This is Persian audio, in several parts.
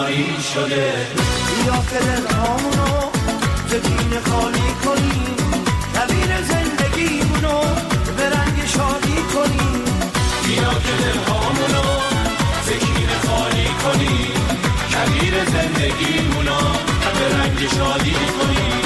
تنهایی شده. بیا که دلهامونو زکین خالی کنیم، دبیر زندگیمونو به رنگ شادی کنیم. بیا که دلهامونو زکین خالی کنیم، دبیر زندگیمونو به رنگ شادی کنیم.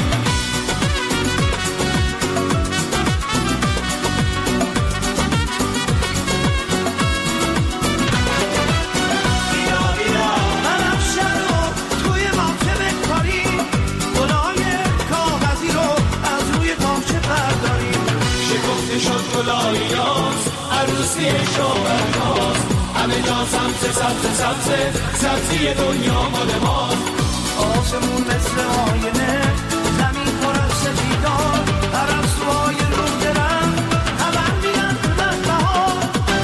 عروسی شوهرهاست، همه جا سبز سبز سبز، سبزی دنیا مال ماست. آسمون مثل آینه، زمین پر از سپیدار، پرستوهای رو درم خبر میدن از بهار.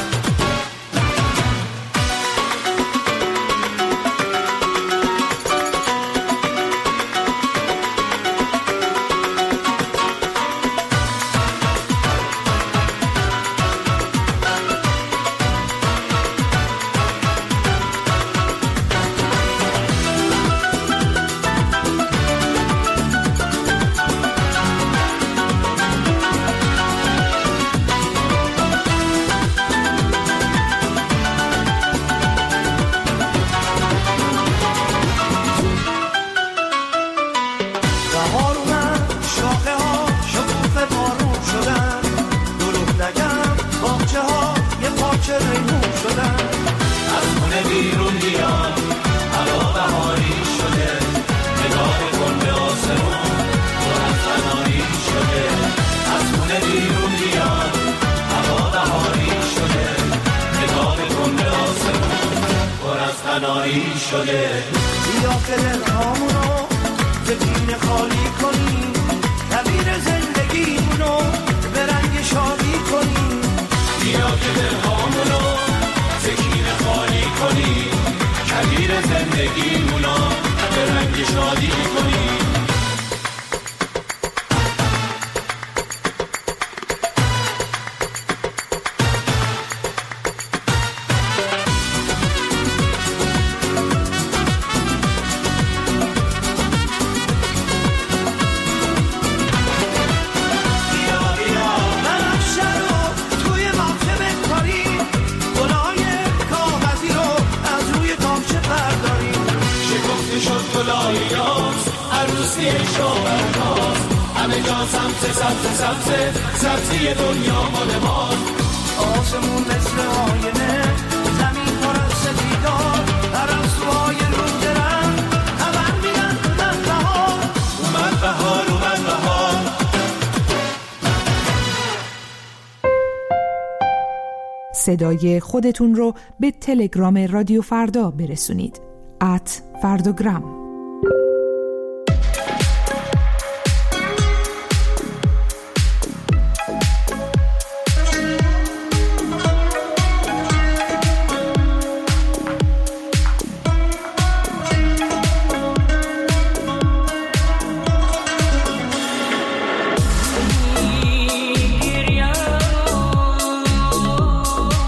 شده. بیا که دلهامونو زکین خالی کنیم، دبیر زندگیمونو به رنگ شادی کنیم. بیا که دلهامونو زکین خالی کنیم، دبیر زندگیمونو به رنگ شادی کنیم. عروسی شوهرهاست، همه جا سبز سبز سبز، سبزی دنیا مال ماست. آسمون مثل آینه، زمین پر از سپیدار، پرستوهای رو درم خبر میدن از بهار. اومد بهار، اومد بهار. صدای خودتون رو به تلگرام رادیو فردا برسونید. @فرداگرام.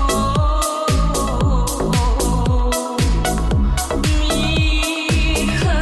Huh.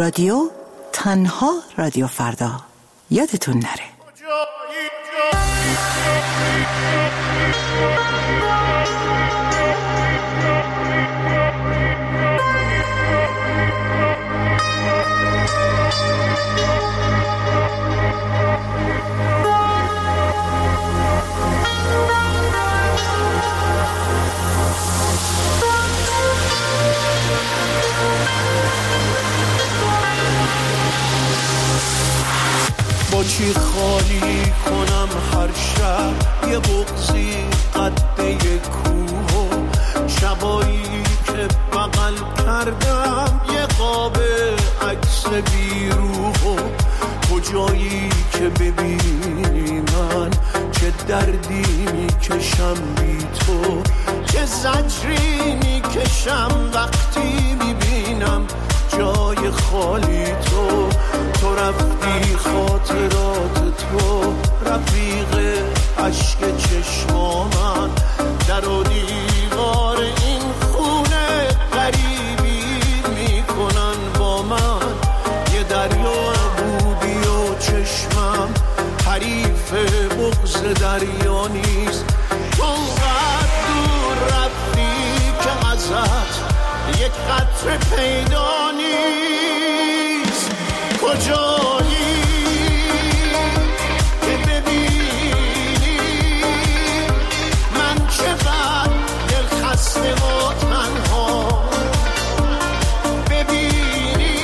رادیو، تنها رادیو فردا. یادتون نره. با چی خالی کنم هر شب یه بغضی قده کوه، شبایی که بغل کردم یه قاب عکس بیروح، کجایی که ببینی من چه دردی میکشم بی تو، چه زجری میکشم وقتی میبینم جای خالی تو. تو رفتی خاطرات تو رفیق عشق چشمامن، در و دیوار این خونه غریبی میکنن با من، یه دریا بودی و چشمم حریف بغض دریا نیست. تو قد دور رفتی که ازت یک قطره پیدا نیست. کجایی که ببینی من چقدر دل خسته و تنها، ببینی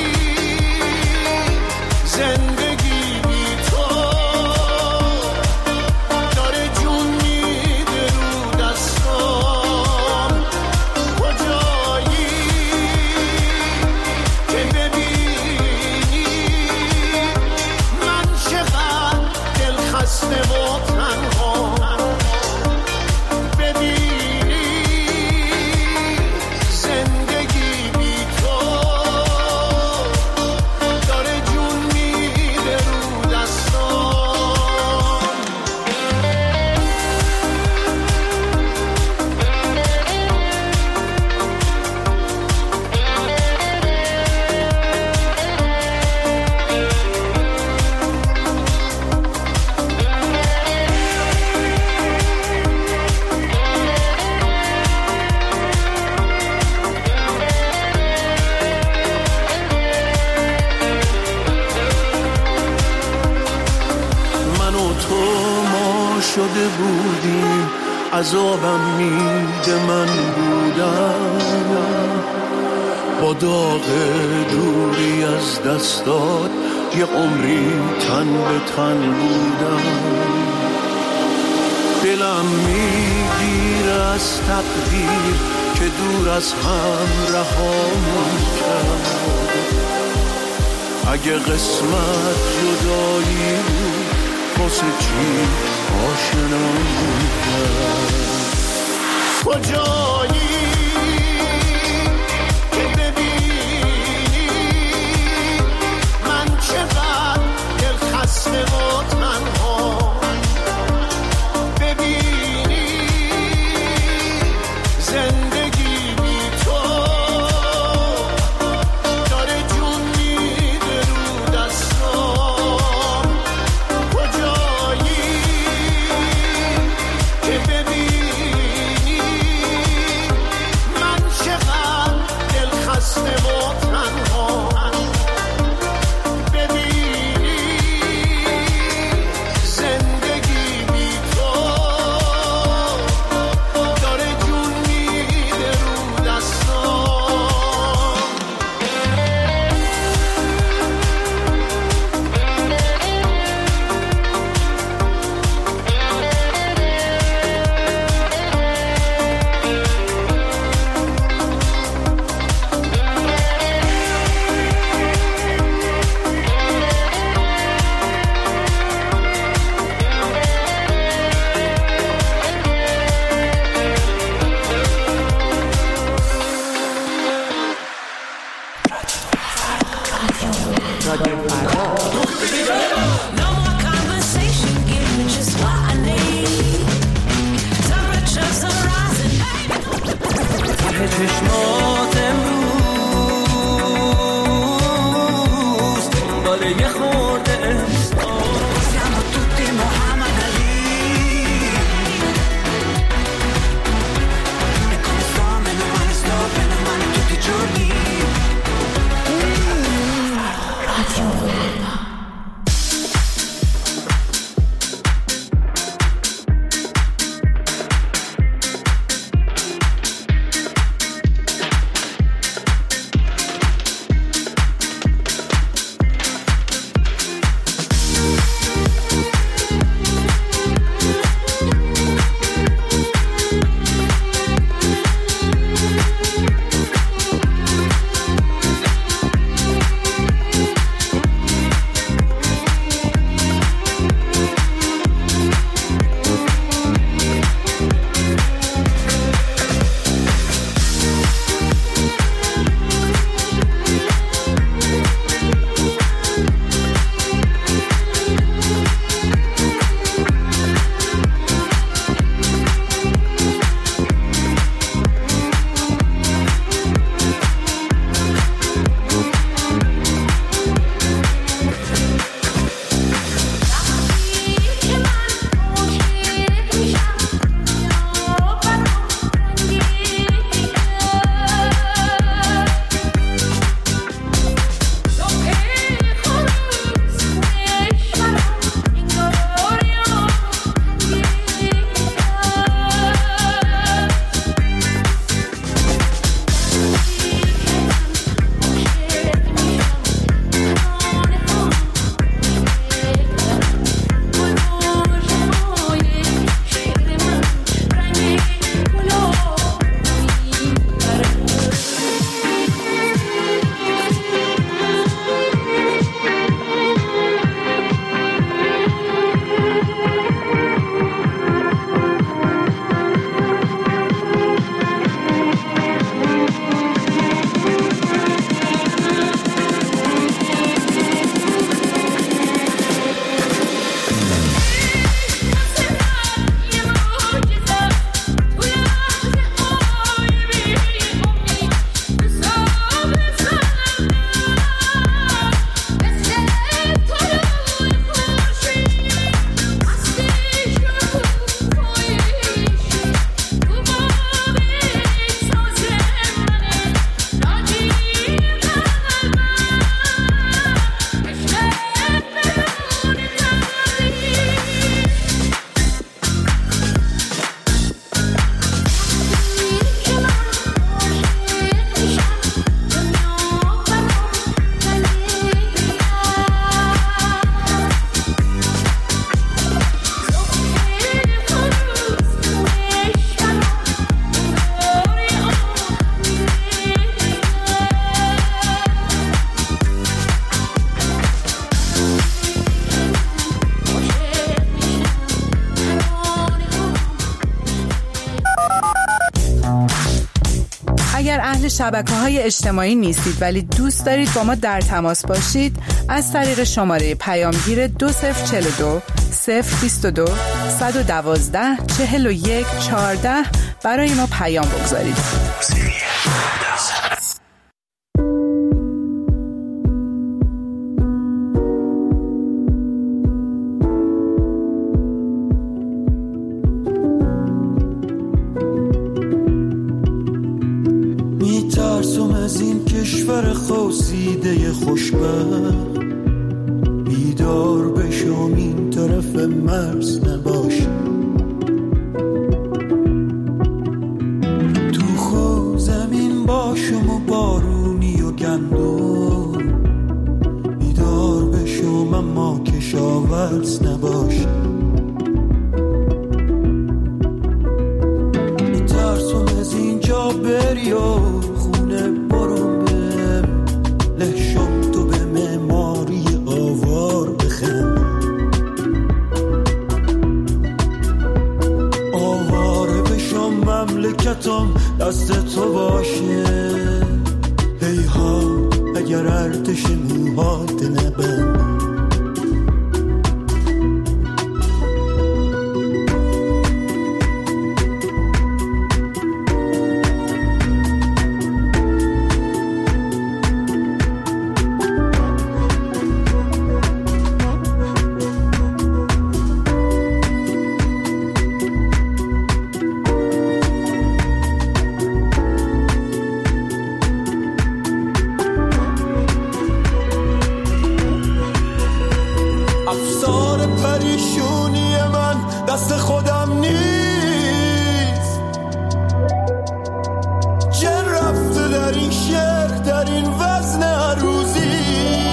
زندگی بی تو داره جون میده رو دستام. کجایی که ببینی من چقدر دل خسته و تنها، ببینی زندگی بی تو داره جون میده رو دستام. من و تو ما شده بودیم، عذابم میده من بودم، با داغ دوری از دستات یه عمری تن به تن بودم. دلم میگیره از تقدیر که دور از هم رهامون کرد، اگه قسمت جدایی بود واسه چی آشنامون کرد. کجایی که ببینی من چقدر دل خسته و تنها، ببینی زندگی بی تو داره جون میده رو دستام. کجایی که ببینی اهل شبکه‌های اجتماعی نیستید ولی دوست دارید با ما در تماس باشید، از طریق شماره پیامگیر 2042 022 112 41 14 برای ما پیام بگذارید. میترسم از این کشور خوصیده خوشبخت، بیدار بشم این طرف مرز نباشم، تو خود زمین باشم و بارونی و گندم، بیدار بشم اما کشاورز نباشم. میترسم از اینجا بری و خونه برم بهم، لحشم تو به معماری آوار بخم، آواره بشم مملکتم دست تو باشه، هیها اگر ارتش موهات نبند. دست خودم نیست، جن رفته در این شهر، در این وزن عروضی،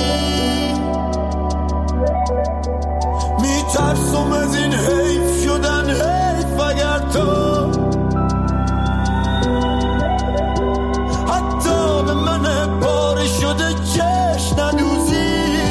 میترسم از این حیف شدن، حیف اگر تو حتی به من پاره شده چشم ندوزی.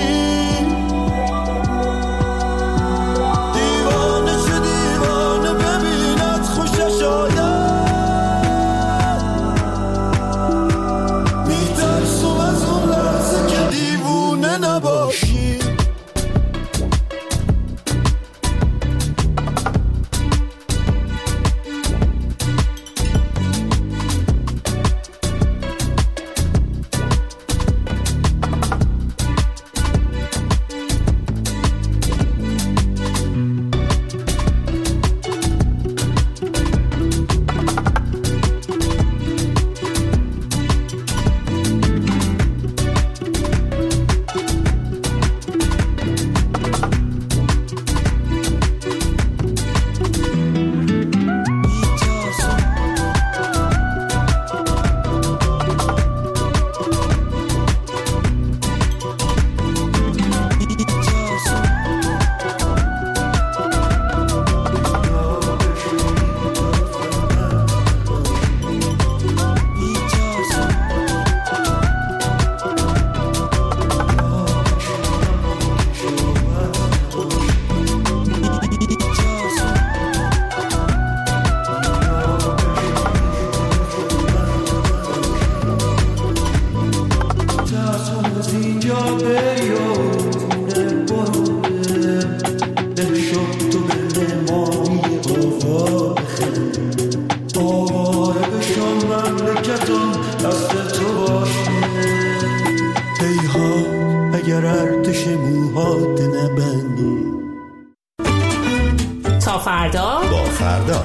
تا فردا با فردا.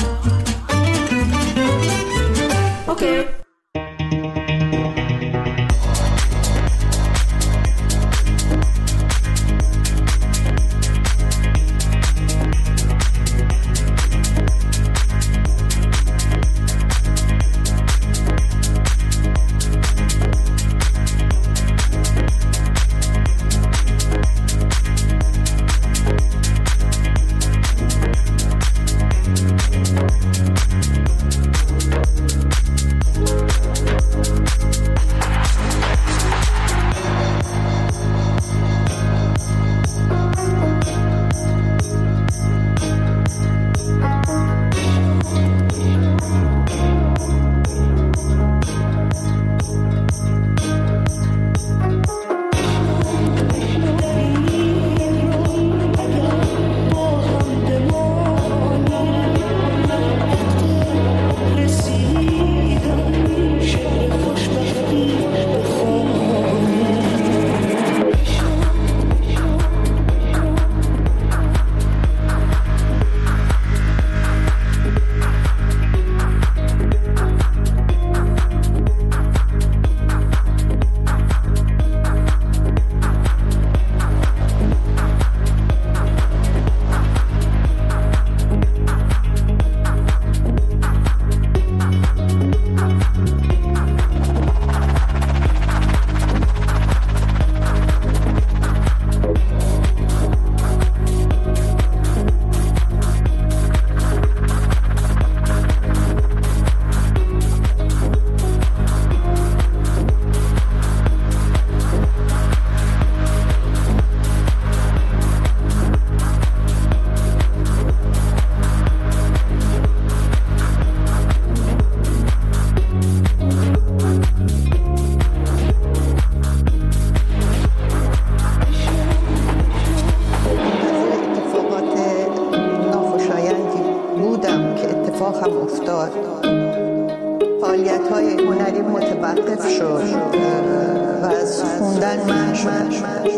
اوکی. هم افتاد، فعالیت‌های هنری متوقف شد و از خوندن منع شد.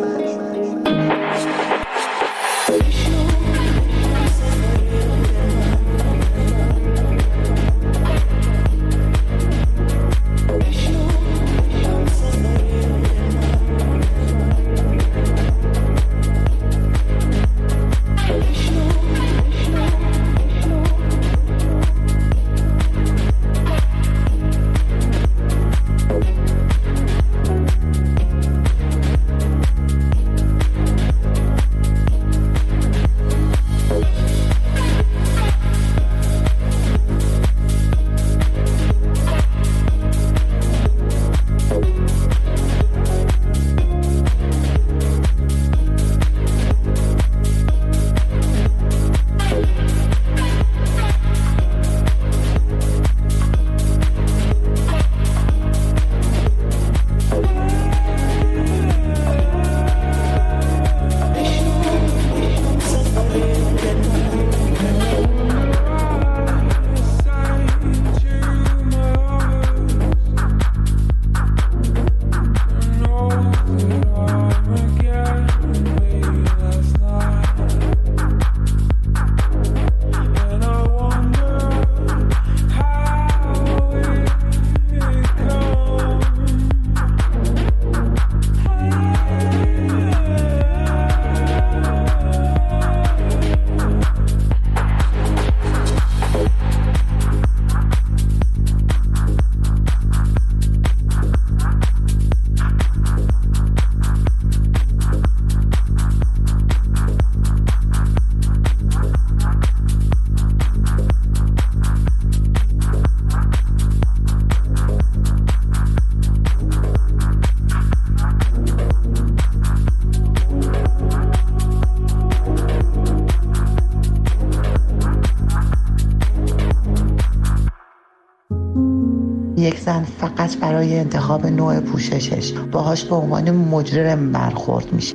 یک زن فقط برای انتخاب نوع پوششش باهاش به عنوان مجرم برخورد میشه.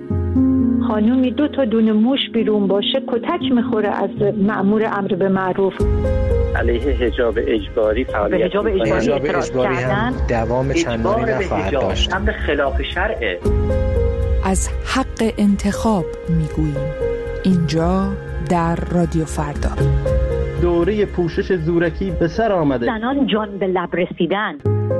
خانومی 2 تا دونه موش بیرون باشه کتک میخوره از مأمور امر به معروف. علیه حجاب اجباری فعالیت حجاب اجباری هم دوام چندانی نخواهد داشت. امر خلاف شرعه. از حق انتخاب میگوییم اینجا در رادیو فردا. دوره پوشش زورکی به سر آمده. زنان جان به لب رسیدن.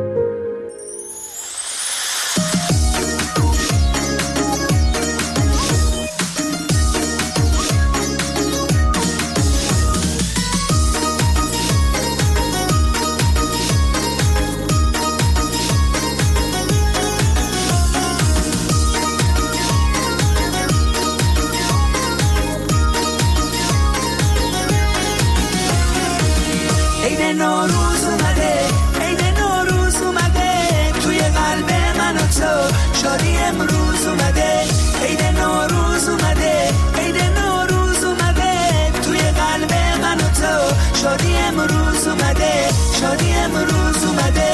نوروز اومده، عید نوروز اومده، توی قلب من و تو شادی امروز اومده. عید نوروز اومده، عید نوروز اومده، توی قلب من و تو شادی امروز اومده، شادی امروز اومده.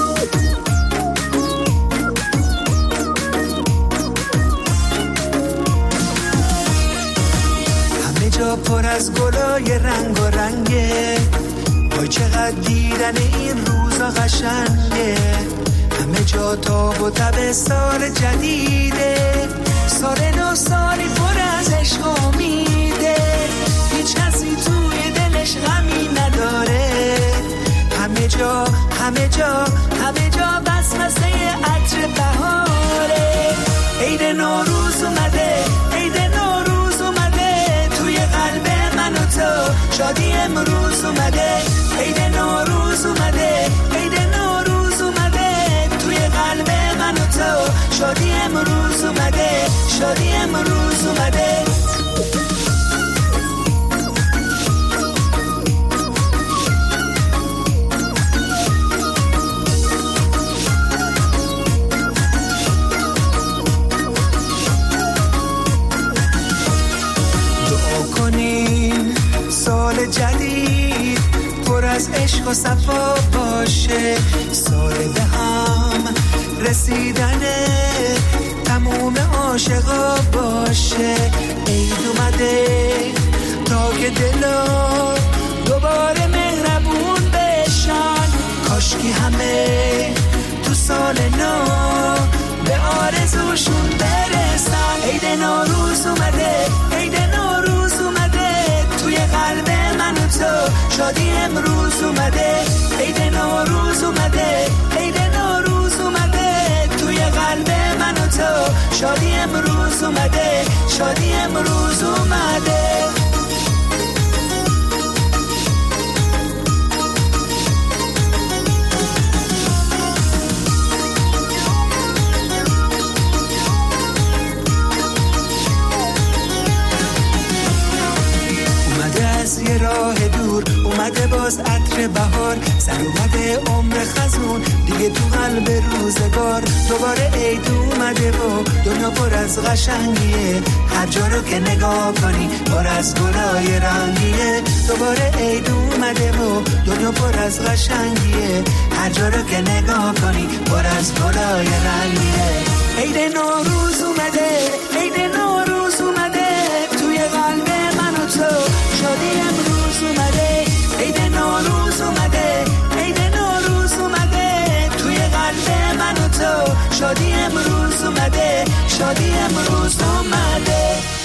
همه جا پر از گلای رنگ و رنگه، وای چقدر دیدن این روزا قشنگه. همه جا تاب و تب سال جدیده، سال نو سالی پر از عشق و امیده. هیچ کسی توی دلش غمی نداره، همه جا همه جا همه جا وسوسه عطر بهاره. عید نوروز اومده، عید نوروز اومده، توی قلب من و تو شادی امروز اومده. عید نوروز اومده، عید نوروز اومده، توی قلب من و تو شادی امروز اومده، شادی امروز اومده. دعا کنیم سال جدید پر از عشق و صفا باشه، سال به هم رسیدن تموم عاشقا باشه. عید اومده تا که دلا دوباره مهربون شادی امروز اومده، عید نوروز اومده، عید نوروز اومده توی قلب من و تو. شادی امروز اومده، شادی امروز اومده. یه راه دور اومده باز عطر بهار، سر اومده عمر خزون دیگه تو قلب روزگار. دوباره عید اومده و دنیا پر از قشنگیه، هر جا رو که نگاه کنی پر از گلای رنگیه. دوباره عید اومده و دنیا پر از قشنگیه، هر جا رو که نگاه کنی پر از گلای رنگیه. عید نوروز اومده، عید نوروز اومده توی قلب من و تو. شادی امروز اومده، عید نوروز اومده، عید نوروز اومده توی قلب من و تو. شادی امروز اومده، شادی امروز اومده.